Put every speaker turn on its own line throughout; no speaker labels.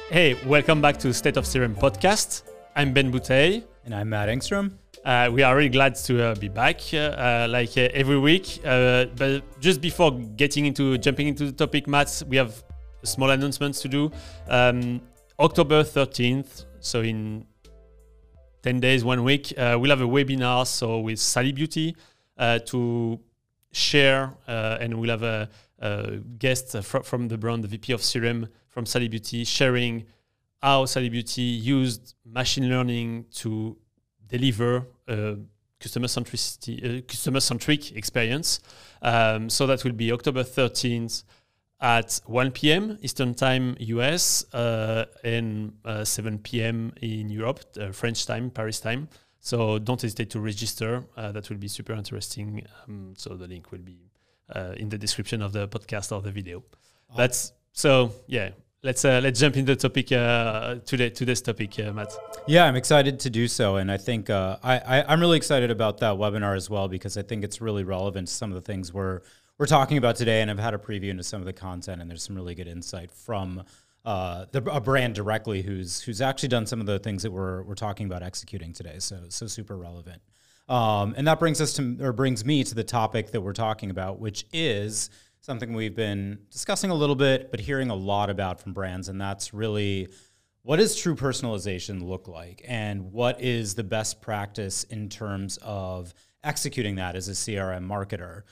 Hey, welcome back to State of CRM podcast. I'm Ben Bouteille.
And I'm Matt Engstrom.
We are really glad to be back every week. But just before jumping into the topic, Matt, we have a small announcement to do. October 13th, so in 10 days, 1 week, we'll have a webinar with Sally Beauty to share, and we'll have a guest from the brand, the VP of CRM from Sally Beauty, sharing how Sally Beauty used machine learning to deliver a customer-centric experience. So that will be October 13th at 1 p.m. Eastern Time, US, and 7 p.m. in Europe, French time, Paris time. So don't hesitate to register. That will be super interesting. So the link will be in the description of the podcast or the video. Awesome. Let's jump into the topic today's topic, Matt.
Yeah, I'm excited to do so, and I think I'm really excited about that webinar as well because I think it's really relevant to some of the things we're talking about today, and I've had a preview into some of the content, and there's some really good insight from a brand directly who's actually done some of the things that we're talking about executing today. So super relevant, and that brings me to the topic that we're talking about, which is something we've been discussing a little bit, but hearing a lot about from brands, and that's really what does true personalization look like, and what is the best practice in terms of executing that as a CRM marketer.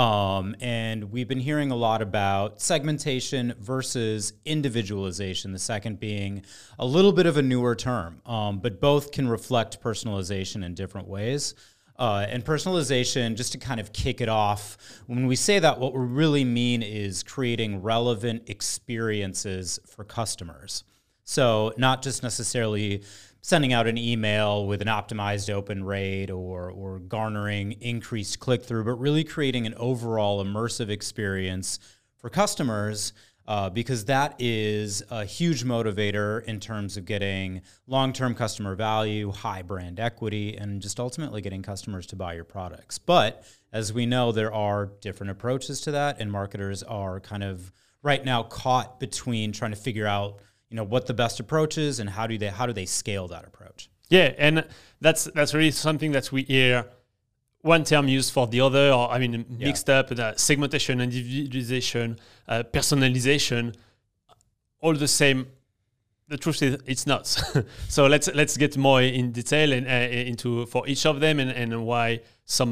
And we've been hearing a lot about segmentation versus individualization, the second being a little bit of a newer term, but both can reflect personalization in different ways. And personalization, just to kind of kick it off, when we say that, what we really mean is creating relevant experiences for customers. So not just necessarily sending out an email with an optimized open rate or garnering increased click-through, but really creating an overall immersive experience for customers, because that is a huge motivator in terms of getting long-term customer value, high brand equity, and just ultimately getting customers to buy your products. But as we know, there are different approaches to that, and marketers are kind of right now caught between trying to figure out, what the best approach is and how do they scale that approach.
Yeah, and that's really something that we hear one term used for the other, or mixed up, segmentation, individualization, personalization, all the same. The truth is, it's not. So let's get more in detail and into for each of them and why some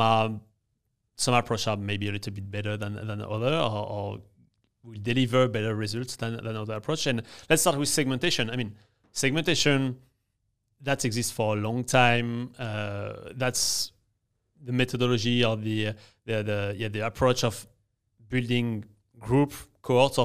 approach are maybe a little bit better than other, or will deliver better results than other approach. And let's start with segmentation. Segmentation that exists for a long time. That's the methodology or the approach of building cohorts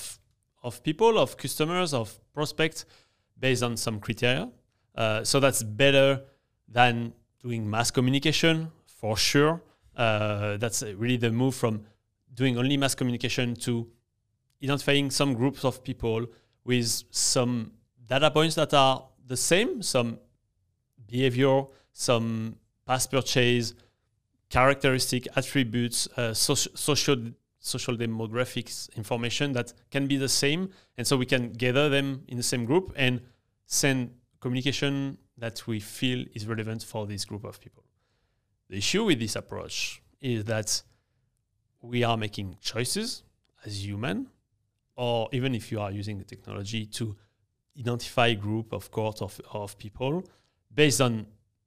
of people, of customers, of prospects based on some criteria. So that's better than doing mass communication for sure. That's really the move from doing only mass communication to identifying some groups of people with some data points that are the same, some behavior, some past purchase, characteristic attributes, social demographics information that can be the same. And so we can gather them in the same group and send communication that we feel is relevant for this group of people. The issue with this approach is that we are making choices as human, or even if you are using the technology to identify a group of cohort of people based on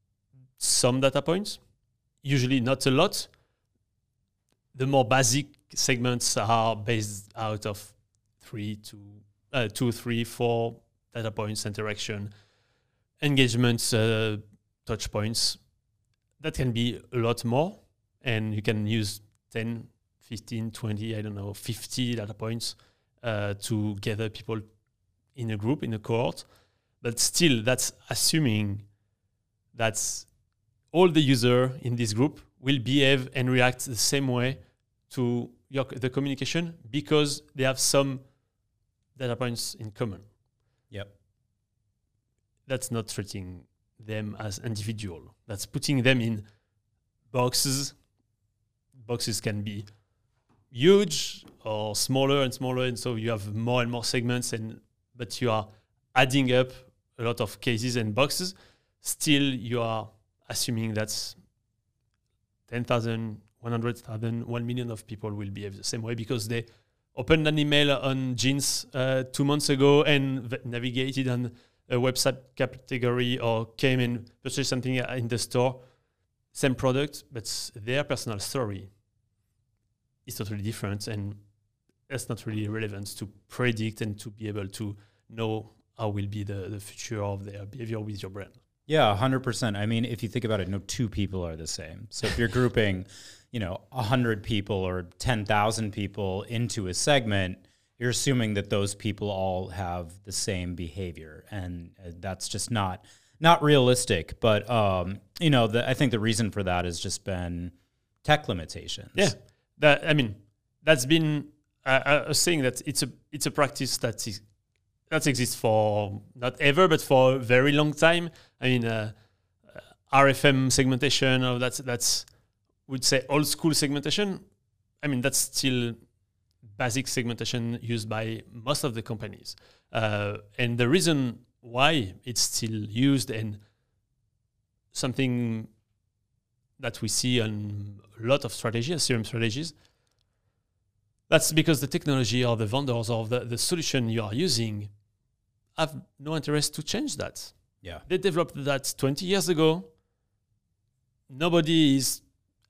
some data points, usually not a lot. The more basic segments are based out of 2, 3, 4 data points, interaction, engagements, touch points. That can be a lot more, and you can use 10, 15, 20, 50 data points to gather people in a group, in a cohort. But still, that's assuming that all the users in this group will behave and react the same way to the communication because they have some data points in common.
Yep.
That's not treating them as individual. That's putting them in boxes. Boxes can be huge or smaller and smaller, and so you have more and more segments, but you are adding up a lot of cases and boxes, still you are assuming that's 10,000, 100,000, 1 million of people will behave the same way because they opened an email on jeans 2 months ago and navigated on a website category or came and purchased something in the store, same product, but their personal story is totally different, and that's not really relevant to predict and to be able to know how will be the future of their behavior with your brand.
Yeah, 100%. I mean, if you think about it, no two people are the same. So if you're grouping, 100 people or 10,000 people into a segment, you're assuming that those people all have the same behavior, and that's just not realistic. But I think the reason for that has just been tech limitations.
Yeah, that's been a saying that it's a practice that exists for not ever, but for a very long time. I mean, RFM segmentation, or that's would say old school segmentation. I mean, that's still basic segmentation used by most of the companies. And the reason why it's still used and something that we see on a lot of strategies, CRM strategies, that's because the technology or the vendors or the solution you are using have no interest to change that.
Yeah.
They developed that 20 years ago. Nobody is,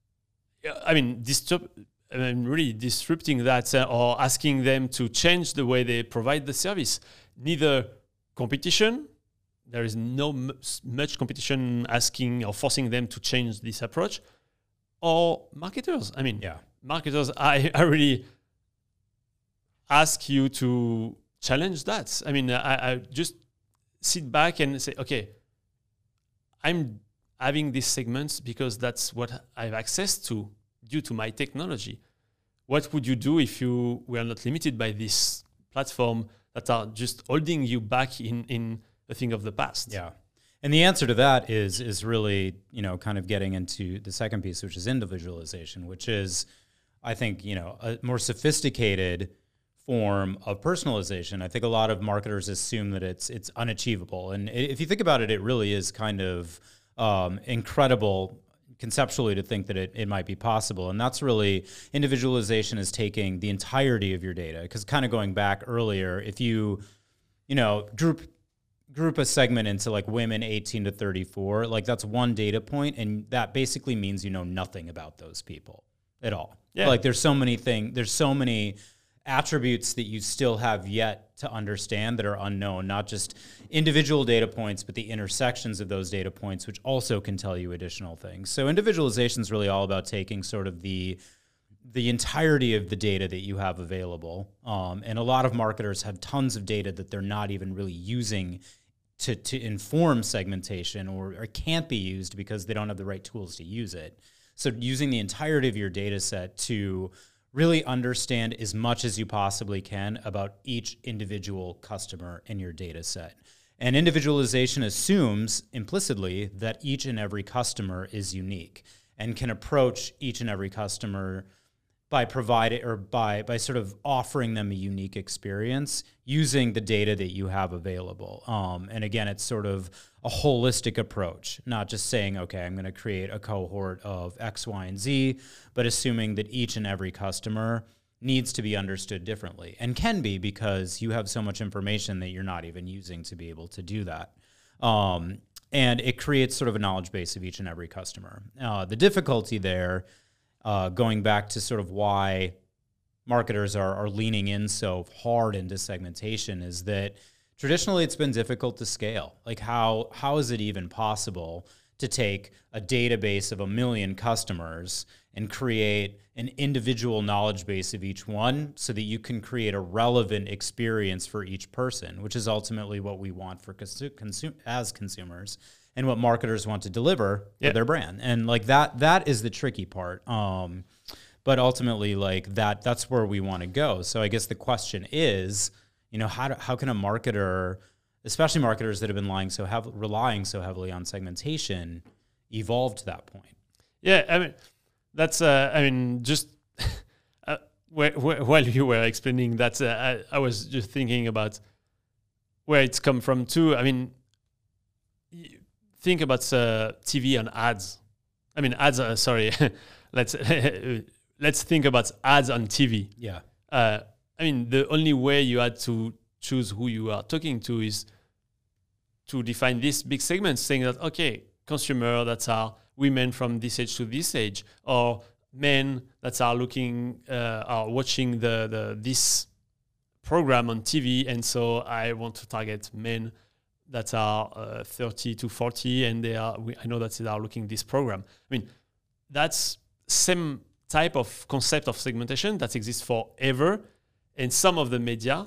really disrupting that or asking them to change the way they provide the service. Neither competition, there is no much competition asking or forcing them to change this approach, or marketers. Marketers, I really ask you to challenge that. I just sit back and say, okay, I'm having these segments because that's what I have access to due to my technology. What would you do if you were not limited by this platform that are just holding you back in a thing of the past?
Yeah. And the answer to that is really, kind of getting into the second piece, which is individualization, which is, I think, a more sophisticated form of personalization. I think a lot of marketers assume that it's unachievable. And if you think about it, it really is kind of incredible conceptually to think that it might be possible. And that's really, individualization is taking the entirety of your data. Because kind of going back earlier, if you, group a segment into like women 18 to 34, like that's one data point, and that basically means you know nothing about those people at all. Yeah. Like there's so many attributes that you still have yet to understand that are unknown, not just individual data points, but the intersections of those data points, which also can tell you additional things. So individualization is really all about taking sort of the entirety of the data that you have available. And a lot of marketers have tons of data that they're not even really using to inform segmentation, or can't be used because they don't have the right tools to use it. So using the entirety of your data set to really understand as much as you possibly can about each individual customer in your data set. And individualization assumes implicitly that each and every customer is unique and can approach each and every customer by providing or by sort of offering them a unique experience using the data that you have available. And again, it's sort of a holistic approach, not just saying, okay, I'm going to create a cohort of X, Y, and Z, but assuming that each and every customer needs to be understood differently, and can be because you have so much information that you're not even using to be able to do that. And it creates sort of a knowledge base of each and every customer. The difficulty there, going back to sort of why marketers are leaning in so hard into segmentation, is that traditionally it's been difficult to scale. Like how is it even possible to take a database of 1 million customers and create an individual knowledge base of each one so that you can create a relevant experience for each person, which is ultimately what we want for as consumers and what marketers want to deliver for their brand. And like that is the tricky part. But ultimately, like that's where we want to go. So I guess the question is, how can a marketer, especially marketers that have been relying so heavily on segmentation, evolve to that point?
Yeah, I mean, that's just while you were explaining that, I was just thinking about where it's come from too. I mean, think about TV and ads. I mean, ads. Sorry, let's think about ads on TV.
Yeah.
I mean, the only way you had to choose who you are talking to is to define this big segment, saying that, okay, consumer that are women from this age to this age, or men that are watching this program on TV, and so I want to target men that are 30 to 40, and I know that they are looking this program. I mean, that's same type of concept of segmentation that exists forever, and some of the media,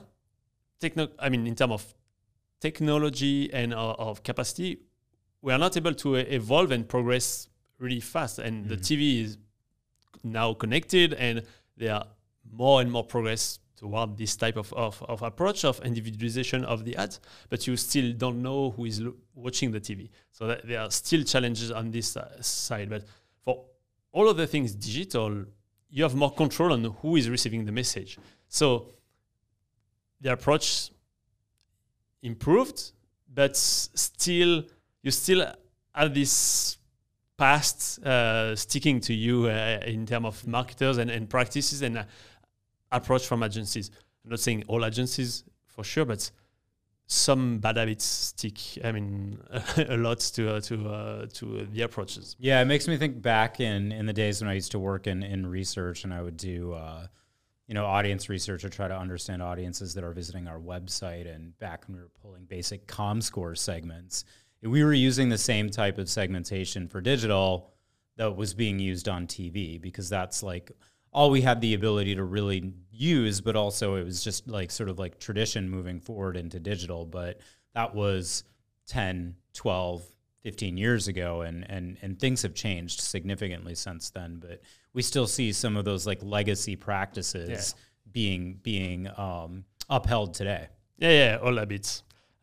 in terms of technology and of capacity, we are not able to evolve and progress really fast. And the TV is now connected, and there are more and more progress toward this type of approach of individualization of the ads, but you still don't know who is watching the TV. So there are still challenges on this side. But for all of the things digital, you have more control on who is receiving the message. So the approach improved, but you still have this past sticking to you in terms of marketers and practices and approach from agencies. I'm not saying all agencies for sure, but some bad habits stick. I mean, a lot to the approaches.
Yeah, it makes me think back in the days when I used to work in research, and I would do audience research or try to understand audiences that are visiting our website. And back when we were pulling basic ComScore segments, we were using the same type of segmentation for digital that was being used on TV, because that's like all we had the ability to really use, but also it was just like sort of like tradition moving forward into digital. But that was 10, 12, 15 years ago, and things have changed significantly since then. But we still see some of those like legacy practices being upheld today.
Yeah, all habits.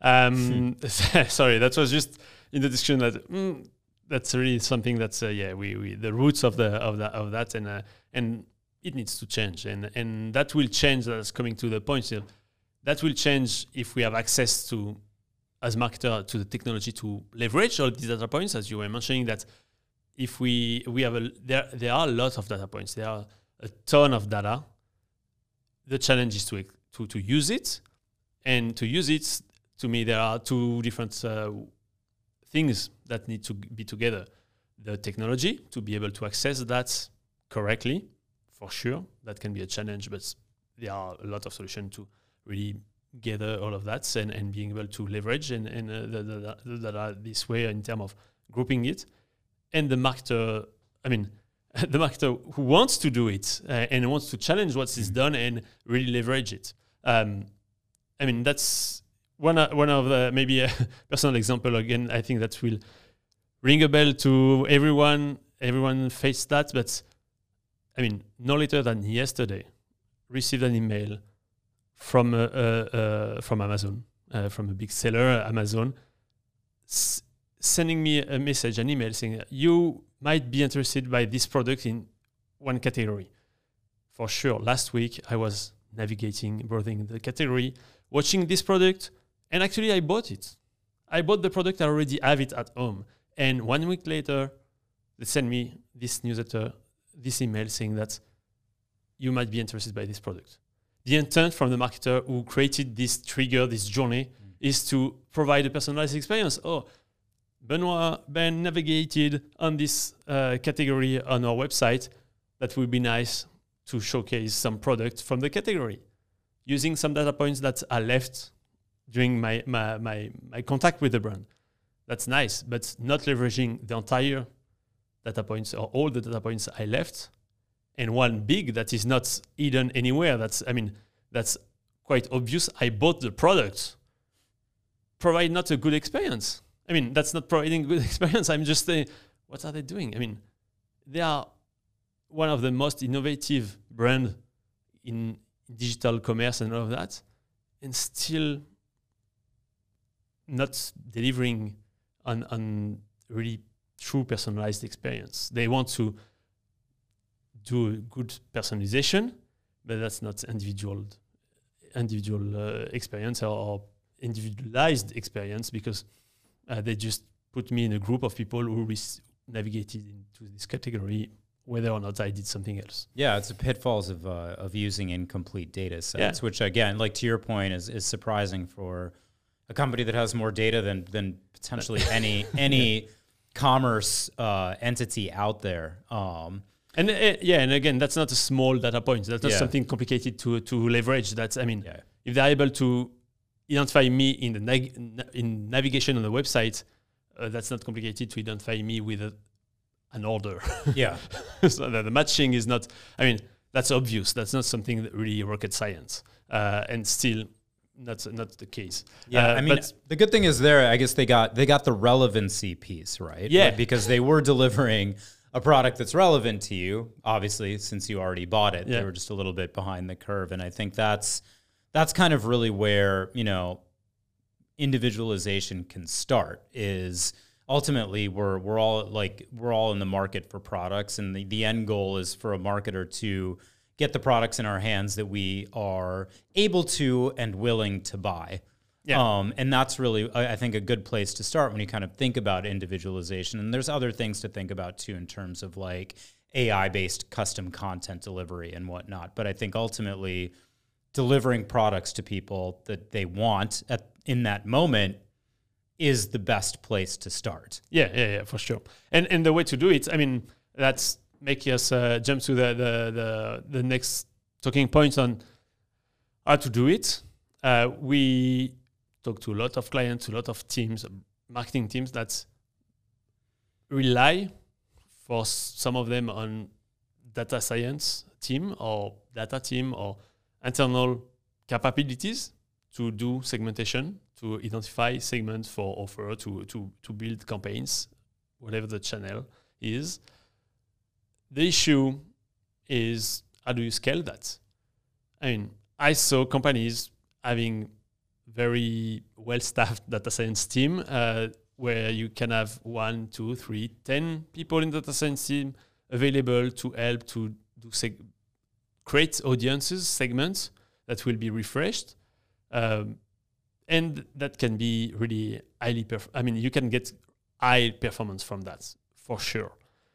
Sorry, that was just in the discussion that that's really something that's we the roots of that and it needs to change, and that will change. That's coming to the point. That will change if we have access to, as marketer, to the technology to leverage all these data points, as you were mentioning. That if we have there are a lot of data points, there are a ton of data. The challenge is to use it, and to use it. To me, there are two different things that need to be together. The technology, to be able to access that correctly, for sure, that can be a challenge, but there are a lot of solutions to really gather all of that and being able to leverage and the data this way in terms of grouping it. And the marketer, the marketer who wants to do it and wants to challenge what is done and really leverage it. That's one of the maybe a personal example. Again, I think that will ring a bell to everyone. Everyone faced that, but no later than yesterday, received an email from Amazon, from a big seller, Amazon, sending me a message, an email saying you might be interested by this product in one category. For sure, last week I was browsing the category, watching this product. And actually, I bought it. I bought the product. I already have it at home. And 1 week later, they send me this newsletter, this email saying that you might be interested by this product. The intent from the marketer who created this trigger, this journey, is to provide a personalized experience. Oh, Ben navigated on this category on our website. That would be nice to showcase some product from the category, using some data points that are left during my contact with the brand. That's nice, but not leveraging the entire data points or all the data points I left. And one big that is not hidden anywhere. That's quite obvious. I bought the product. Provide not a good experience. That's not providing a good experience. I'm just saying, what are they doing? They are one of the most innovative brand in digital commerce and all of that, and still not delivering on really true personalized experience. They want to do a good personalization, but that's not individual experience or individualized experience because they just put me in a group of people who navigated into this category, whether or not I did something else.
Yeah, it's the pitfalls of using incomplete data sets, which again, like to your point, is surprising for a company that has more data than potentially any commerce entity out there.
And again, that's not a small data point. That's not something complicated to leverage. That's if they're able to identify me in the in navigation on the website, that's not complicated to identify me with an order.
Yeah.
So the matching is not. I mean, that's obvious. That's not something that really rocket science, and still not the case.
Yeah, but the good thing is there. I guess they got the relevancy piece right.
Yeah,
like, because they were delivering a product that's relevant to you, obviously, since you already bought it. They were just a little bit behind the curve. And I think that's kind of really where, individualization can start, is ultimately we're all in the market for products, and the end goal is for a marketer to get the products in our hands that we are able to and willing to buy. Yeah. And that's really, I think, a good place to start when you kind of think about individualization. And there's other things to think about too in terms of like AI-based custom content delivery and whatnot. But I think ultimately delivering products to people that they want in that moment is the best place to start.
Yeah, for sure. And the way to do it, that's making us jump to the next talking point on how to do it. We talk to a lot of clients, a lot of teams, marketing teams that rely for some of them on data science team or data team or internal capabilities to do segmentation, to identify segments for offer, to build campaigns, whatever the channel is. The issue is, how do you scale that? I saw companies having very well-staffed data science team where you can have 1, 2, 3, 10 people in the data science team available to help to do create audiences, segments that will be refreshed. And that can be really highly you can get high performance from that, for sure.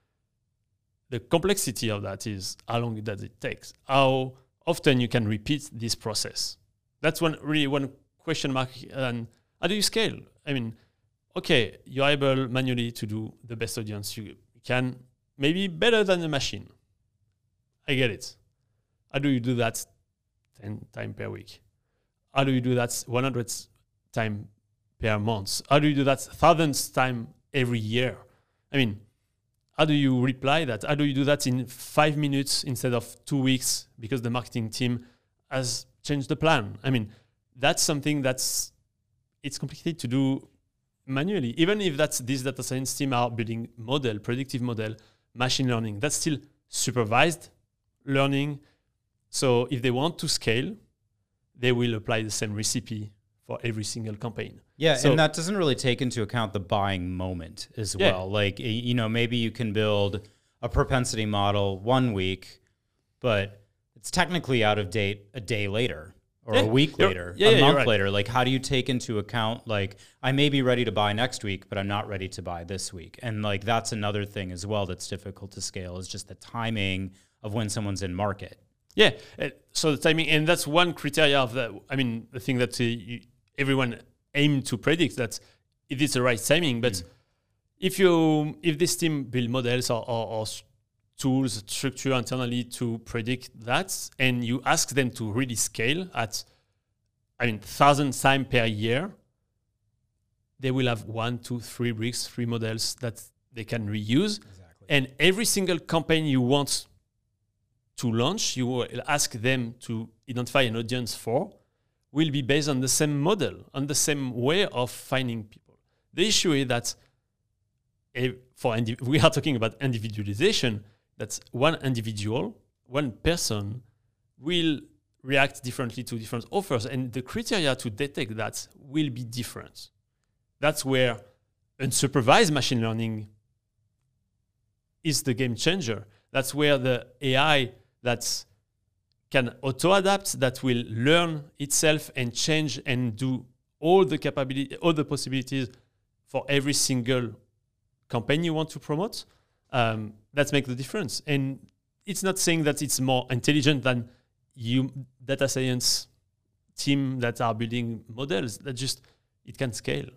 The complexity of that is how long does it take? How often you can repeat this process? That's one question mark. And how do you scale? Okay, you're able manually to do the best audience you can, maybe better than the machine. I get it. How do you do that 10 times per week? How do you do that 100 times per month? How do you do that 1,000 times every year? How do you reply that? How do you do that in 5 minutes instead of 2 weeks because the marketing team has changed the plan? That's something it's complicated to do manually. Even if these data science team are building predictive model, machine learning, that's still supervised learning. So if they want to scale, they will apply the same recipe for every single campaign.
Yeah, so, and that doesn't really take into account the buying moment as well. Like, maybe you can build a propensity model 1 week, but it's technically out of date a day later or a week later, a month later. Like, how do you take into account, like, I may be ready to buy next week, but I'm not ready to buy this week. And like, that's another thing as well that's difficult to scale, is just the timing of when someone's in market.
Yeah, so the timing, and that's one criteria of that. The thing that everyone aim to predict, that if it's the right timing. But if this team build models or tools, structure internally to predict that, and you ask them to really scale at, 1,000 times per year, they will have 1, 2, 3 bricks, 3 models that they can reuse.
Exactly.
And every single campaign you want to launch, you will ask them to identify an audience for, will be based on the same model, on the same way of finding people. The issue is that we are talking about individualization. That's one individual, one person will react differently to different offers, and the criteria to detect that will be different. That's where unsupervised machine learning is the game changer. That's where the AI that can auto-adapt, that will learn itself and change and do all the capability, all the possibilities for every single campaign you want to promote, that makes the difference. And it's not saying that it's more intelligent than you data science team that are building models. That just it can scale.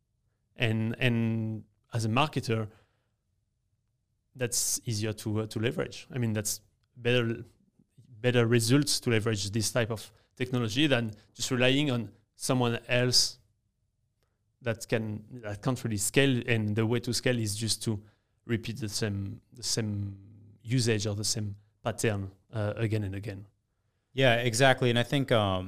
And as a marketer, that's easier to leverage. I mean, that's better results to leverage this type of technology than just relying on someone else that can't really scale. And the way to scale is just to repeat the same usage or the same pattern again and again.
Yeah, exactly. And I think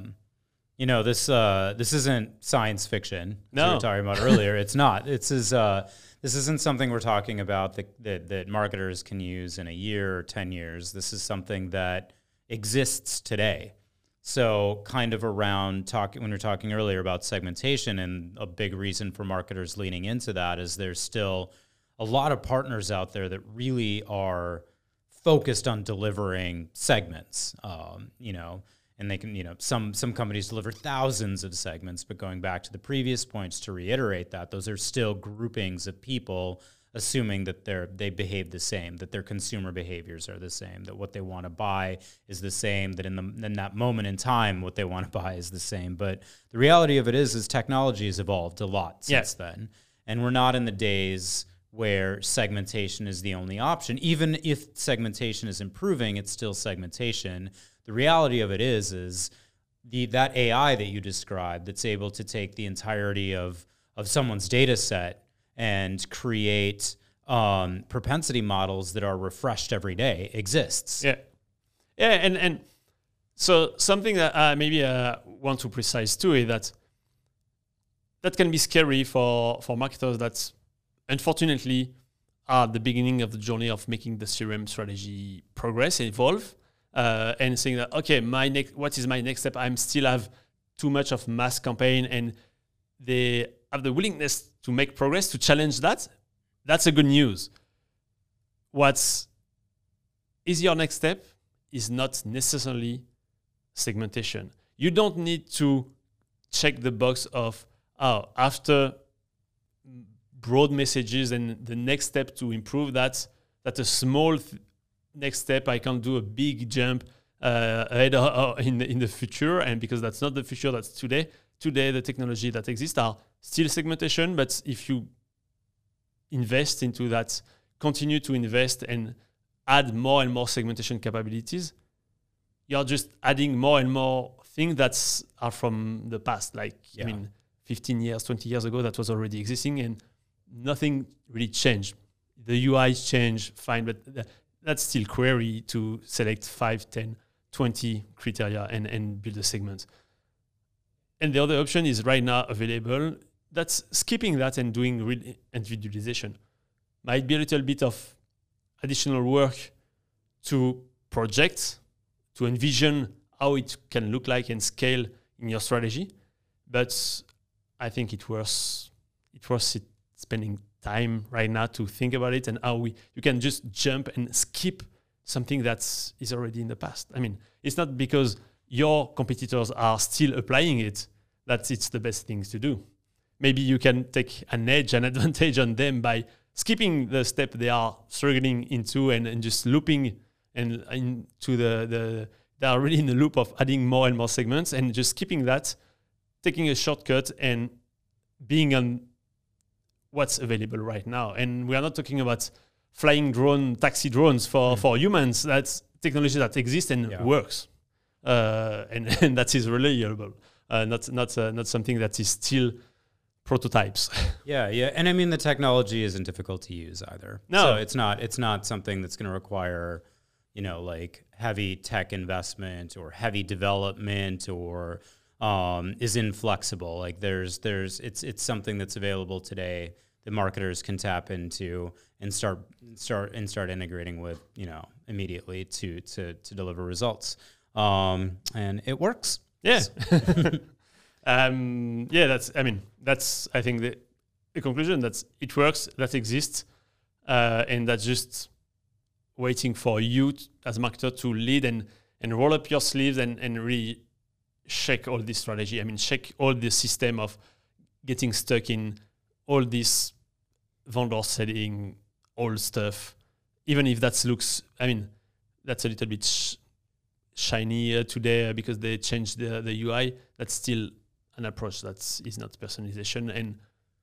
this isn't science fiction.
No,
we were talking about earlier. It's not. This isn't something we're talking about that marketers can use in a year or 10 years. This is something that exists today. So kind of around when you're talking earlier about segmentation, and a big reason for marketers leaning into that is there's still a lot of partners out there that really are focused on delivering segments, and they can, some companies deliver thousands of segments, but going back to the previous points to reiterate that, those are still groupings of people assuming that they behave the same, that their consumer behaviors are the same, that what they want to buy is the same, that in that moment in time, what they want to buy is the same. But the reality of it is technology has evolved a lot since then. And we're not in the days where segmentation is the only option. Even if segmentation is improving, it's still segmentation. The reality of it is that AI that you described that's able to take the entirety of someone's data set and create propensity models that are refreshed every day exists.
Yeah, and so something that maybe I want to precise too is that can be scary for marketers that unfortunately are at the beginning of the journey of making the CRM strategy progress, evolve, and saying that, okay, what is my next step? I still have too much of mass campaign, and they have the willingness to make progress, to challenge that. That's a good news. What is your next step is not necessarily segmentation. You don't need to check the box of, after broad messages and the next step to improve that's a small next step. I can't do a big jump ahead in the future, and because that's not the future, that's today. Today, the technology that exists are still segmentation, but if you invest into that, continue to invest and add more and more segmentation capabilities, you're just adding more and more things that are from the past. I mean, 15 years, 20 years ago, that was already existing, and nothing really changed. The UI changed, fine, but that's still query to select 5, 10, 20 criteria and build a segment. And the other option is right now available. That's skipping that and doing real individualization. Might be a little bit of additional work to project, to envision how it can look like and scale in your strategy. But I think it's worth spending time right now to think about it, and how you can just jump and skip something that is already in the past. I mean, it's not because your competitors are still applying it that it's the best thing to do. Maybe you can take an advantage on them by skipping the step they are struggling into and just looping and into they are really in the loop of adding more and more segments, and just skipping that, taking a shortcut and being on what's available right now. And we are not talking about flying taxi drones for humans. That's technology that exists and works, and that is reliable. Not something that is still prototypes.
Yeah, and I mean the technology isn't difficult to use either.
No,
so it's not something that's going to require, like heavy tech investment or heavy development or is inflexible. Like it's something that's available today that marketers can tap into and start integrating with, immediately to deliver results. And it works.
Yeah. That's I think the conclusion, that it works, that exists, and that's just waiting for you as a marketer to lead and roll up your sleeves and really shake all this strategy. I mean, shake all the system of getting stuck in all this vendor selling old stuff, even if that looks, I mean, that's a little bit shiny today because they changed the UI. That's still an approach that is not personalization and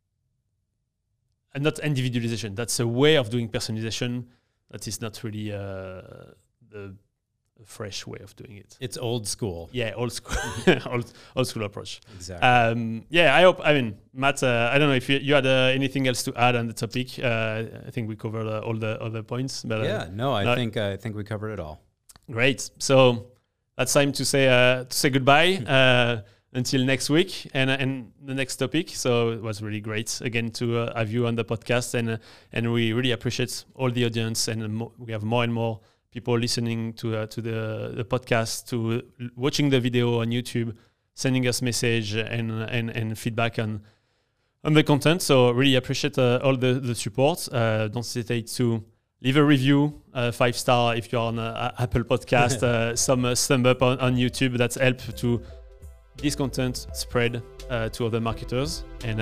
not individualization. That's a way of doing personalization that is not really the fresh way of doing it.
It's old school.
Yeah, old school, old school approach.
Exactly.
Yeah, I hope. I mean, Matt, I don't know if you had anything else to add on the topic. I think we covered all the other points. But
I think we covered it all.
Great. So that's time to say goodbye until next week and the next topic. So it was really great again to have you on the podcast, and we really appreciate all the audience, and we have more and more people listening to the podcast, to watching the video on YouTube, sending us message and feedback on the content. So really appreciate all the support. Don't hesitate to leave a review, 5-star if you're on Apple Podcast, some thumb up on YouTube. That's help to this content spread to other marketers. And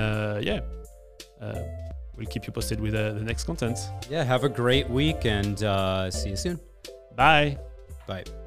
we'll keep you posted with the next content.
Yeah, have a great week and see you soon.
Bye.
Bye.